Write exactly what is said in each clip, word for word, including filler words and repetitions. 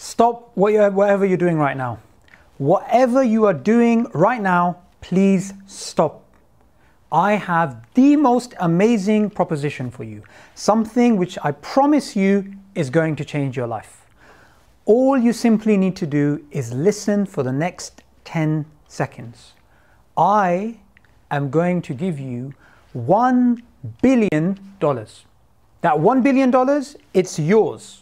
Stop whatever you're doing right now. Whatever you are doing right now, please stop. I have the most amazing proposition for you. Something which I promise you is going to change your life. All you simply need to do is listen for the next ten seconds. I am going to give you one billion dollars. That one billion dollars, it's yours.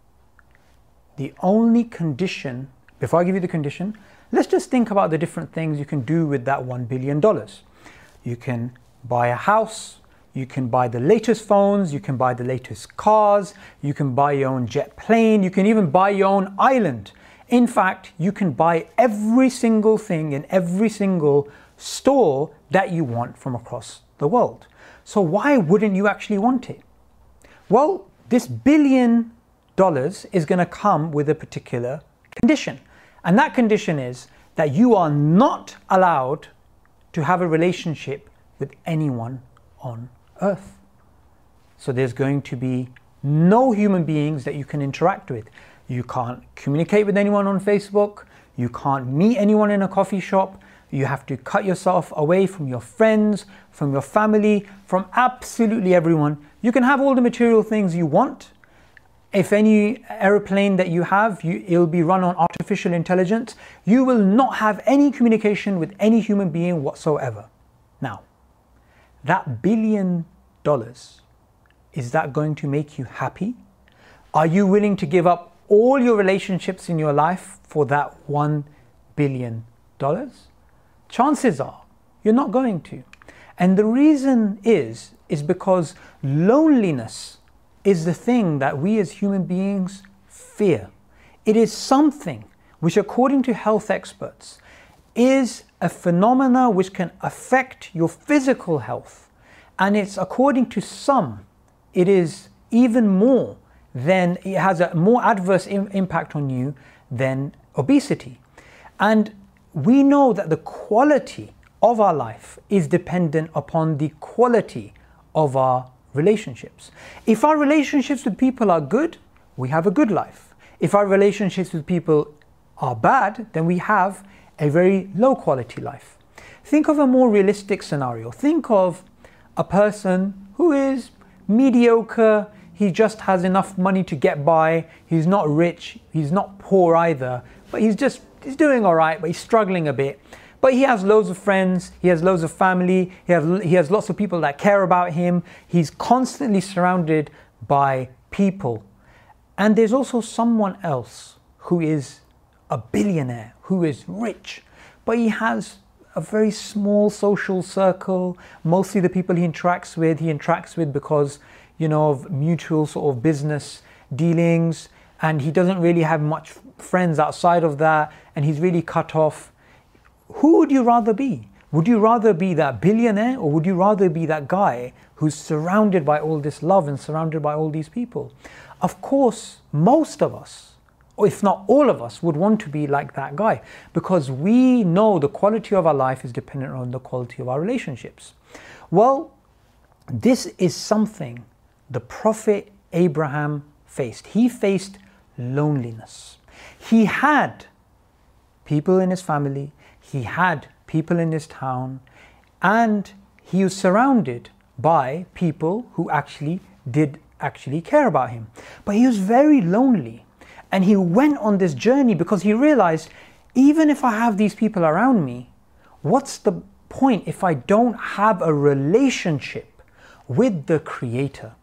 The only condition, before I give you the condition, let's just think about the different things you can do with that one billion dollars. You can buy a house, you can buy the latest phones, you can buy the latest cars, you can buy your own jet plane, you can even buy your own island. In fact, you can buy every single thing in every single store that you want from across the world. So why wouldn't you actually want it? Well, this billion dollars is going to come with a particular condition. And that condition is that you are not allowed to have a relationship with anyone on earth. So there's going to be no human beings that you can interact with. You can't communicate with anyone on Facebook. You can't meet anyone in a coffee shop. You have to cut yourself away from your friends, from your family, from absolutely everyone. You can have all the material things you want. If any aeroplane that you have, you, it'll be run on artificial intelligence. You will not have any communication with any human being whatsoever. Now, that billion dollars, is that going to make you happy? Are you willing to give up all your relationships in your life for that one billion dollars? Chances are you're not going to. And the reason is, is because loneliness is the thing that we as human beings fear. It is something which, according to health experts, is a phenomena which can affect your physical health. And it's, according to some, it is even more than, it has a more adverse im- impact on you than obesity. And we know that the quality of our life is dependent upon the quality of our relationships. If our relationships with people are good, we have a good life. If our relationships with people are bad, then we have a very low quality life. Think of a more realistic scenario. Think of a person who is mediocre. He just has enough money to get by. He's not rich. He's not poor either, but he's just, he's doing all right, but he's struggling a bit. But he has loads of friends, he has loads of family, he has, he has lots of people that care about him. He's constantly surrounded by people. And there's also someone else who is a billionaire, who is rich, but he has a very small social circle. Mostly the people he interacts with, he interacts with because, you know, of mutual sort of business dealings. And he doesn't really have much friends outside of that. And he's really cut off. Who would you rather be? Would you rather be that billionaire, or would you rather be that guy who's surrounded by all this love and surrounded by all these people? Of course, most of us, or if not all of us, would want to be like that guy, because we know the quality of our life is dependent on the quality of our relationships. Well, this is something the Prophet Abraham faced. He faced loneliness. He had people in his family, he had people in his town, and he was surrounded by people who actually did actually care about him. But he was very lonely, and he went on this journey because he realized, even if I have these people around me, what's the point if I don't have a relationship with the Creator?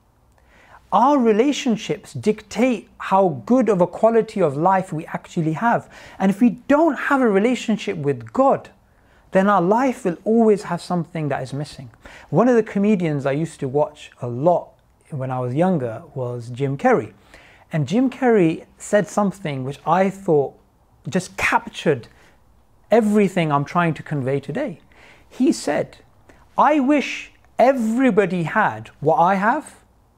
Our relationships dictate how good of a quality of life we actually have. And if we don't have a relationship with God, then our life will always have something that is missing. One of the comedians I used to watch a lot when I was younger was Jim Carrey. And Jim Carrey said something which I thought just captured everything I'm trying to convey today. He said, I wish everybody had what I have,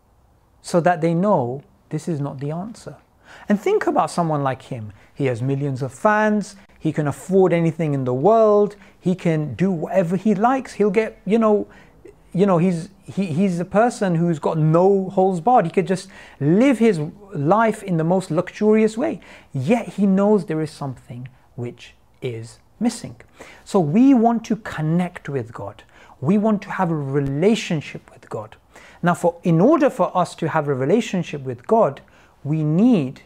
so that they know this is not the answer. And think about someone like him. He has millions of fans. He can afford anything in the world. He can do whatever he likes. He'll get, you know, you know, he's, he, he's a person who's got no holes barred. He could just live his life in the most luxurious way. Yet he knows there is something which is missing. So we want to connect with God. We want to have a relationship with God. Now, for in order for us to have a relationship with God, we need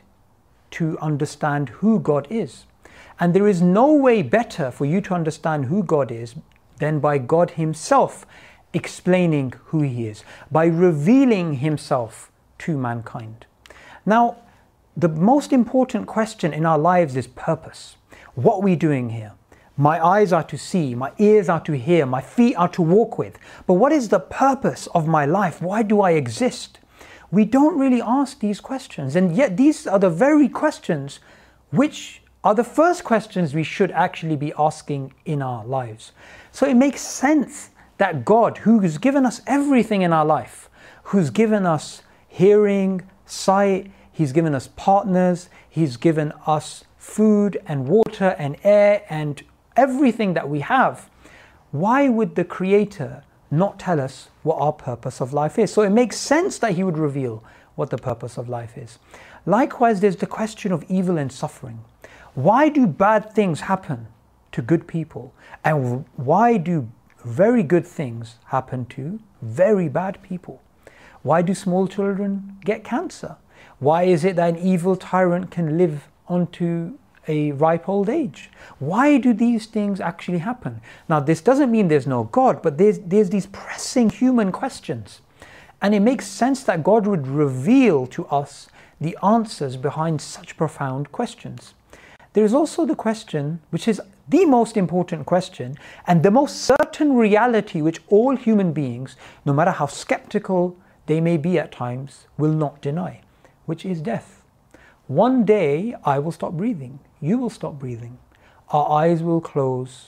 to understand who God is. And there is no way better for you to understand who God is than by God himself explaining who he is, by revealing himself to mankind. Now, the most important question in our lives is purpose. What are we doing here? My eyes are to see, my ears are to hear, my feet are to walk with. But what is the purpose of my life? Why do I exist? We don't really ask these questions, and yet these are the very questions which are the first questions we should actually be asking in our lives. So it makes sense that God, who has given us everything in our life, who's given us hearing, sight, he's given us partners, he's given us food and water and air and everything that we have, why would the Creator not tell us what our purpose of life is? So it makes sense that he would reveal what the purpose of life is. Likewise, there's the question of evil and suffering. Why do bad things happen to good people? And why do very good things happen to very bad people? Why do small children get cancer? Why is it that an evil tyrant can live onto a ripe old age? Why do these things actually happen? Now, this doesn't mean there's no God, but there's, there's these pressing human questions. And it makes sense that God would reveal to us the answers behind such profound questions. There is also the question, which is the most important question, and the most certain reality which all human beings, no matter how skeptical they may be at times, will not deny, which is death. One day I will stop breathing. You will stop breathing. Our eyes will close,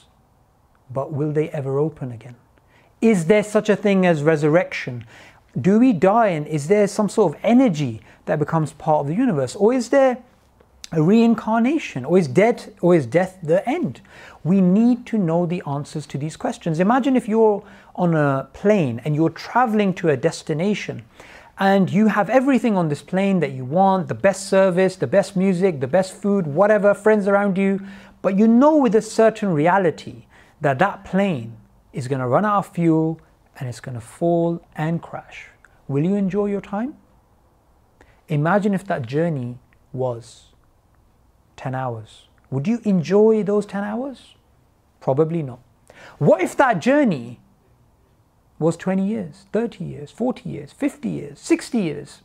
but will they ever open again? Is there such a thing as resurrection? Do we die, and is there some sort of energy that becomes part of the universe? Or is there a reincarnation? Or is death, or is death the end? We need to know the answers to these questions. Imagine if you're on a plane and you're traveling to a destination, and you have everything on this plane that you want, the best service, the best music, the best food, whatever, friends around you, but you know with a certain reality that that plane is going to run out of fuel and it's going to fall and crash. Will you enjoy your time? Imagine if that journey was ten hours. Would you enjoy those ten hours? Probably not. What if that journey was twenty years, thirty years, forty years, fifty years, sixty years?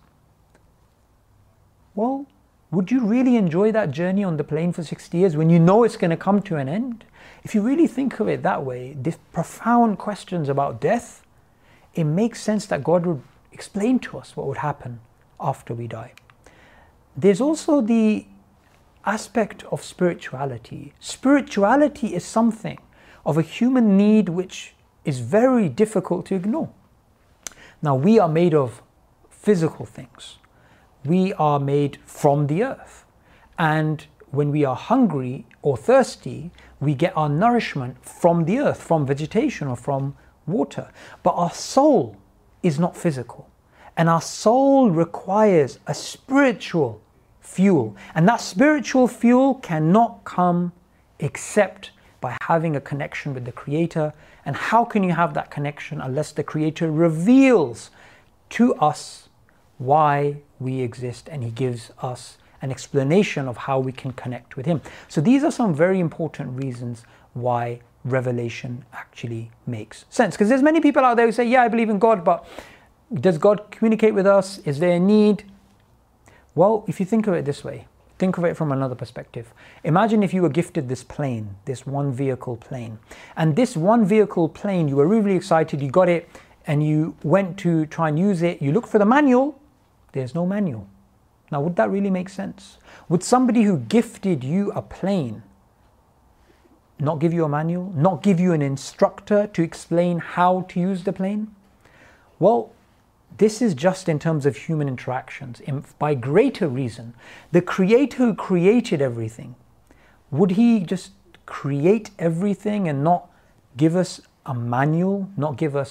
Well, would you really enjoy that journey on the plane for sixty years when you know it's going to come to an end? If you really think of it that way, these profound questions about death, it makes sense that God would explain to us what would happen after we die. There's also the aspect of spirituality. Spirituality is something of a human need which is very difficult to ignore. Now, we are made of physical things. We are made from the earth. And when we are hungry or thirsty, we get our nourishment from the earth, from vegetation or from water. But our soul is not physical. And our soul requires a spiritual fuel. And that spiritual fuel cannot come except by having a connection with the Creator. And how can you have that connection unless the Creator reveals to us why we exist, and He gives us an explanation of how we can connect with Him. So these are some very important reasons why revelation actually makes sense. Because there's many people out there who say, yeah, I believe in God, but does God communicate with us? Is there a need? Well, if you think of it this way, think of it from another perspective. Imagine if you were gifted this plane, this one vehicle plane. And this one vehicle plane, you were really excited, you got it, and you went to try and use it. You look for the manual, there's no manual. Now, would that really make sense? Would somebody who gifted you a plane not give you a manual, not give you an instructor to explain how to use the plane? Well, this is just in terms of human interactions. In, by greater reason, the Creator who created everything, would He just create everything and not give us a manual, not give us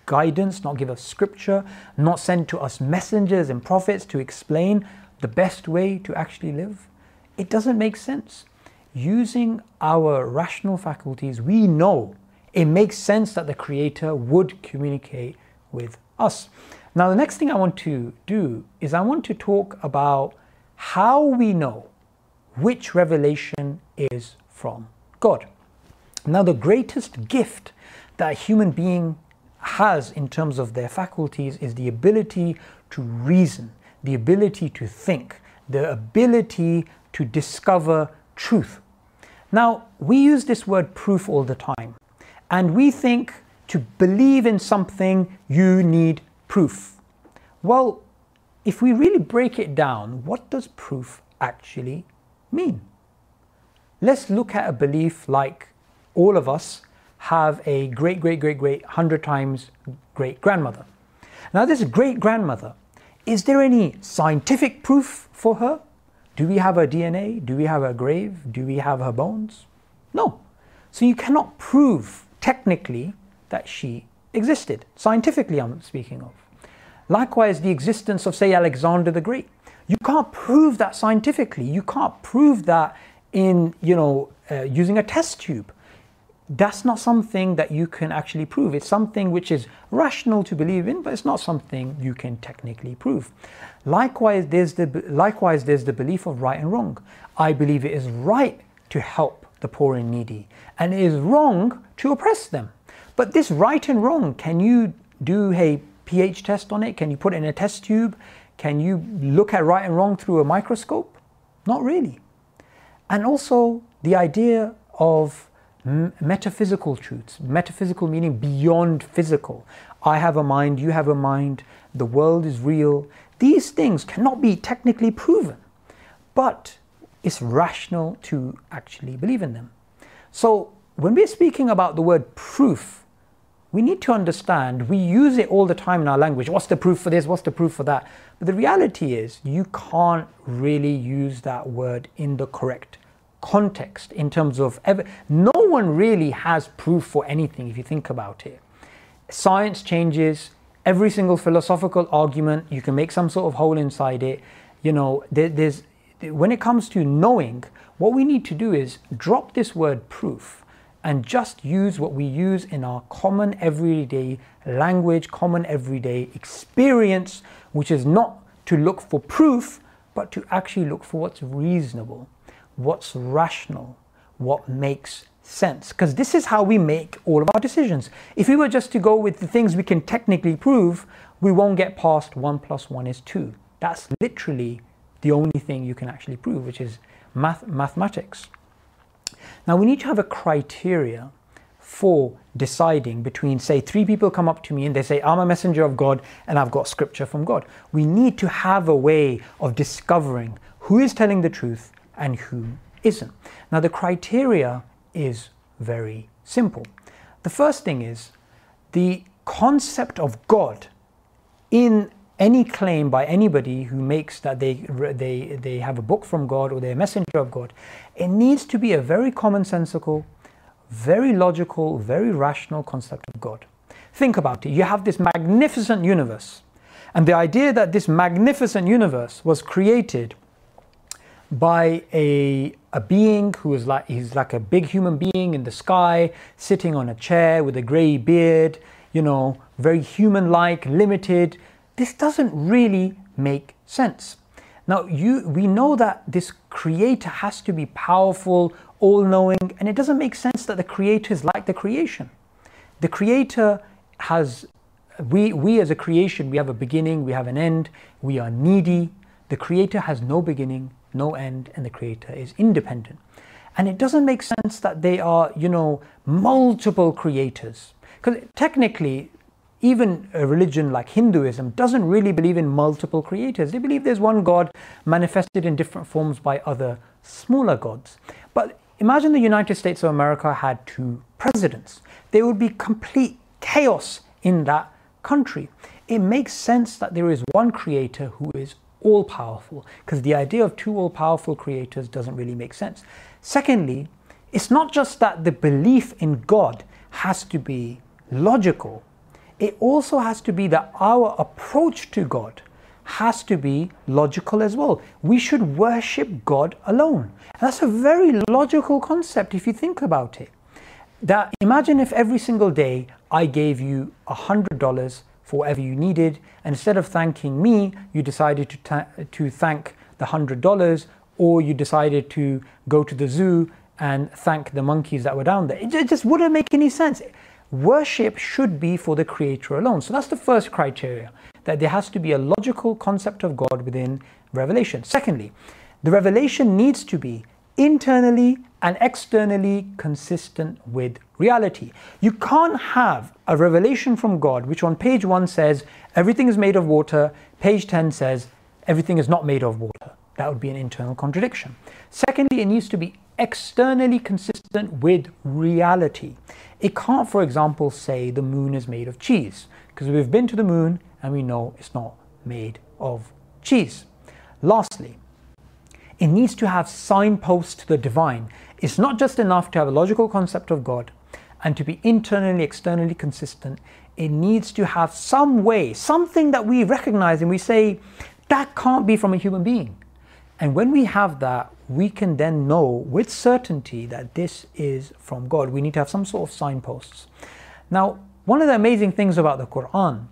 guidance, not give us scripture, not send to us messengers and prophets to explain the best way to actually live? It doesn't make sense. Using our rational faculties, we know it makes sense that the Creator would communicate with us. Now, the next thing I want to do is I want to talk about how we know which revelation is from God. Now, the greatest gift that a human being has in terms of their faculties is the ability to reason, the ability to think, the ability to discover truth. Now, we use this word proof all the time, and we think to believe in something, you need proof. Well, if we really break it down, what does proof actually mean? Let's look at a belief like all of us have a great, great, great, great, hundred times great grandmother. Now, this great grandmother, is there any scientific proof for her? Do we have her D N A? Do we have her grave? Do we have her bones? No. So you cannot prove technically that she existed. Scientifically, I'm speaking of. Likewise, the existence of, say, Alexander the Great. You can't prove that scientifically. You can't prove that in, you know, uh, using a test tube. That's not something that you can actually prove. It's something which is rational to believe in, but it's not something you can technically prove. Likewise, there's the, likewise, there's the belief of right and wrong. I believe it is right to help the poor and needy, and it is wrong to oppress them. But this right and wrong, can you do a pH test on it? Can you put it in a test tube? Can you look at right and wrong through a microscope? Not really. And also the idea of metaphysical truths, metaphysical meaning beyond physical. I have a mind, you have a mind, the world is real. These things cannot be technically proven, but it's rational to actually believe in them. So when we're speaking about the word proof, we need to understand, we use it all the time in our language. What's the proof for this? What's the proof for that? But the reality is you can't really use that word in the correct context in terms of ever. No one really has proof for anything if you think about it. Science changes. Every single philosophical argument, you can make some sort of hole inside it. You know, there, there's when it comes to knowing, what we need to do is drop this word proof and just use what we use in our common everyday language, common everyday experience, which is not to look for proof, but to actually look for what's reasonable, what's rational, what makes sense. Because this is how we make all of our decisions. If we were just to go with the things we can technically prove, we won't get past one plus one is two. That's literally the only thing you can actually prove, which is math mathematics. Now we need to have a criteria for deciding between, say, three people come up to me and they say, I'm a messenger of God and I've got scripture from God. We need to have a way of discovering who is telling the truth and who isn't. Now the criteria is very simple. The first thing is the concept of God in any claim by anybody who makes that they, they, they have a book from God or they're a messenger of God. It needs to be a very commonsensical, very logical, very rational concept of God. Think about it. You have this magnificent universe, and the idea that this magnificent universe was created by a, a being who is like, he's like a big human being in the sky, sitting on a chair with a grey beard, you know, very human-like, limited. This doesn't really make sense. Now, you, we know that this creator has to be powerful, all-knowing, and it doesn't make sense that the creator is like the creation. The creator has, we, we as a creation, we have a beginning, we have an end, we are needy. The creator has no beginning, no end, and the creator is independent. And it doesn't make sense that they are, you know, multiple creators. Because technically, even a religion like Hinduism doesn't really believe in multiple creators. They believe there's one God manifested in different forms by other smaller gods. But imagine the United States of America had two presidents. There would be complete chaos in that country. It makes sense that there is one creator who is all-powerful, because the idea of two all-powerful creators doesn't really make sense. Secondly, it's not just that the belief in God has to be logical. it also has to be that our approach to God has to be logical as well. We should worship God alone. And that's a very logical concept if you think about it. That imagine if every single day I gave you a hundred dollars for whatever you needed, and instead of thanking me, you decided to ta- to thank the hundred dollars, or you decided to go to the zoo and thank the monkeys that were down there. It just wouldn't make any sense. Worship should be for the Creator alone. So that's the first criteria, that there has to be a logical concept of God within revelation. Secondly, the revelation needs to be internally and externally consistent with reality. You can't have a revelation from God which on page one says everything is made of water, page ten says everything is not made of water. That would be an internal contradiction. Secondly, it needs to be externally consistent with reality. It can't, for example, say the moon is made of cheese, because we've been to the moon and we know it's not made of cheese. Lastly, it needs to have signposts to the divine. It's not just enough to have a logical concept of God and to be internally, externally consistent. It needs to have some way, something that we recognize and we say, that can't be from a human being. And when we have that, we can then know with certainty that this is from God. We need to have some sort of signposts. Now, one of the amazing things about the Quran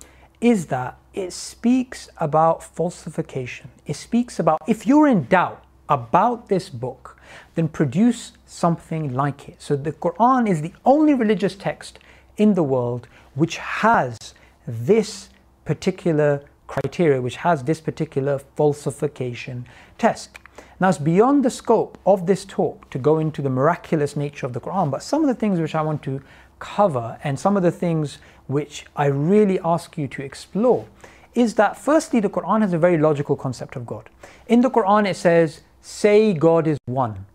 is that it speaks about falsification. It speaks about, if you're in doubt about this book, then produce something like it. So the Quran is the only religious text in the world which has this particular criteria, which has this particular falsification test. Now, it's beyond the scope of this talk to go into the miraculous nature of the Quran, but some of the things which I want to cover and some of the things which I really ask you to explore is that firstly, the Quran has a very logical concept of God. In the Quran it says, say God is one,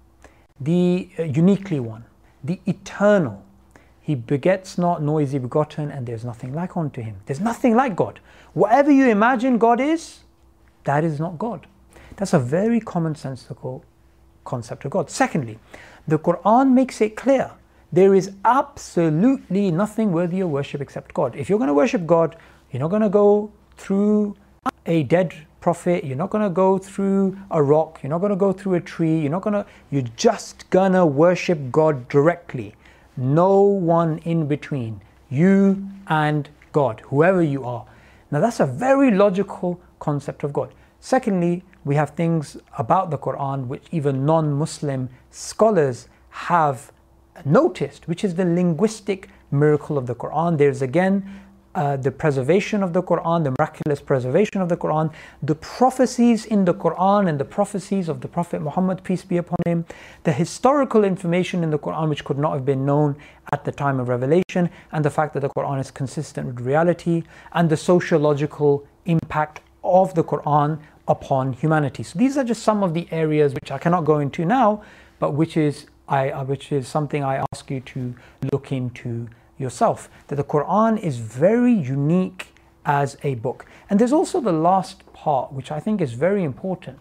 the uh, uniquely one, the eternal. He begets not, nor is he begotten, and there's nothing like unto him. There's nothing like God. Whatever you imagine God is, that is not God. That's a very commonsensical concept of God. Secondly, the Quran makes it clear there is absolutely nothing worthy of worship except God. If you're going to worship God, you're not going to go through a dead prophet, you're not going to go through a rock, you're not going to go through a tree, you're not going to, you're just going to worship God directly. No one in between, you and God, whoever you are. Now that's a very logical concept of God. Secondly, we have things about the Quran which even non-Muslim scholars have noticed, which is the linguistic miracle of the Quran. There's again uh, the preservation of the Quran, the miraculous preservation of the Quran, the prophecies in the Quran and the prophecies of the Prophet Muhammad, peace be upon him, the historical information in the Quran which could not have been known at the time of revelation, and the fact that the Quran is consistent with reality, and the sociological impact of the Quran upon humanity. So these are just some of the areas which I cannot go into now, but which is I, uh, which is something I ask you to look into yourself, that the Quran is very unique as a book. And there's also the last part, which I think is very important.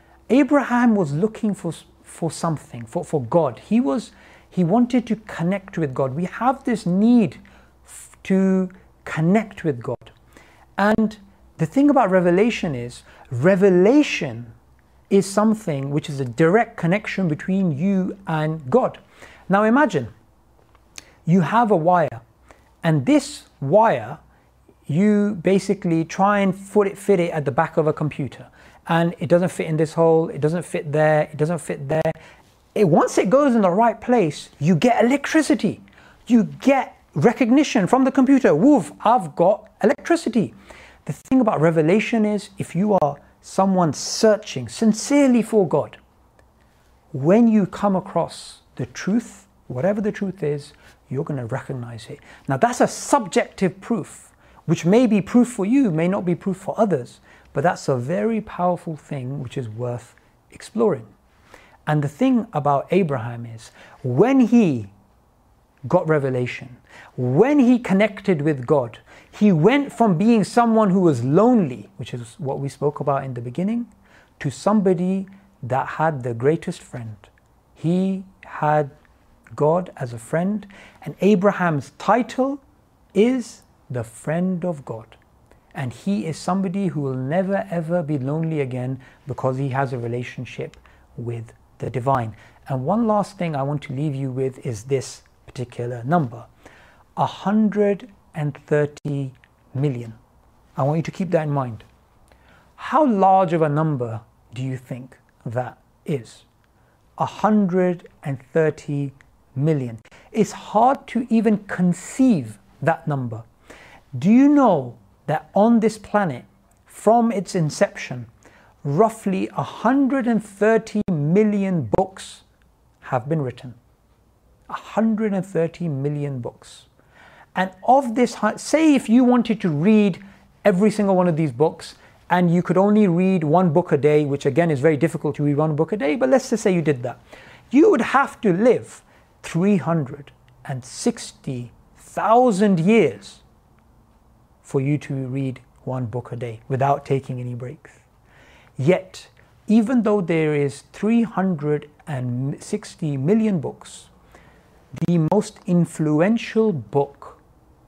Abraham was looking for, for something, for, for God. He was, he wanted to connect with God. We have this need f- to connect with God. And the thing about revelation is, revelation is something which is a direct connection between you and God. Now imagine, you have a wire, and this wire, you basically try and fit it, fit it at the back of a computer, and it doesn't fit in this hole, it doesn't fit there, it doesn't fit there. It, once it goes in the right place, you get electricity. You get recognition from the computer. Woof, I've got electricity. The thing about revelation is, if you are someone searching sincerely for God, when you come across the truth, whatever the truth is, you're going to recognize it. Now that's a subjective proof, which may be proof for you, may not be proof for others, but that's a very powerful thing which is worth exploring. And the thing about Abraham is, when he got revelation, when he connected with God, he went from being someone who was lonely, which is what we spoke about in the beginning, to somebody that had the greatest friend. He had God as a friend, and Abraham's title is the friend of God. And he is somebody who will never ever be lonely again because he has a relationship with the divine. And one last thing I want to leave you with is this particular number, one hundred thirty million. I want you to keep that in mind. How large of a number do you think that is? one hundred thirty million. It's hard to even conceive that number. Do you know that on this planet, from its inception, roughly one hundred thirty million books have been written? one hundred thirty million books. And of this, say if you wanted to read every single one of these books, and you could only read one book a day, which again is very difficult to read one book a day, but let's just say you did that. You would have to live three hundred sixty thousand years for you to read one book a day without taking any breaks. Yet, even though there is three hundred sixty million books, the most influential book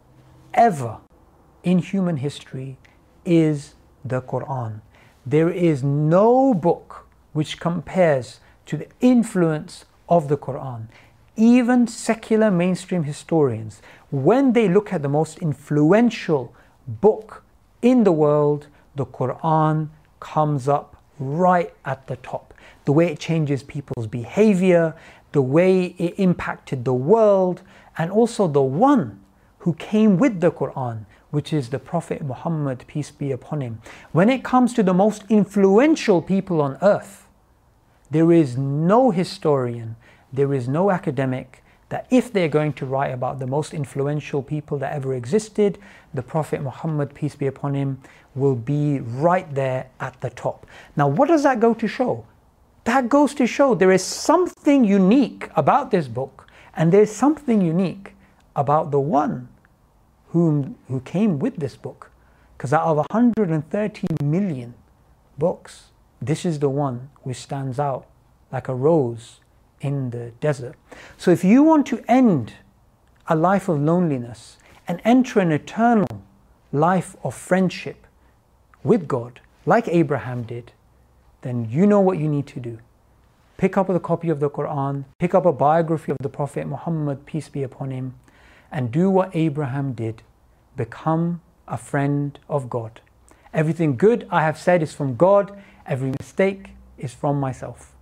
ever in human history is the Quran. There is no book which compares to the influence of the Quran. Even secular mainstream historians, when they look at the most influential book in the world, the Quran comes up right at the top. The way it changes people's behavior, the way it impacted the world, and also the one who came with the Quran, which is the Prophet Muhammad, peace be upon him. When it comes to the most influential people on earth, there is no historian, there is no academic that if they're going to write about the most influential people that ever existed, the Prophet Muhammad, peace be upon him, will be right there at the top. Now, what does that go to show? That goes to show there is something unique about this book, and there's something unique about the one whom, who came with this book. Because out of one hundred thirty million books, this is the one which stands out like a rose in the desert. So if you want to end a life of loneliness and enter an eternal life of friendship with God, like Abraham did, then you know what you need to do. Pick up a copy of the Quran, pick up a biography of the Prophet Muhammad, peace be upon him, and do what Abraham did. Become a friend of God. Everything good I have said is from God, every mistake is from myself.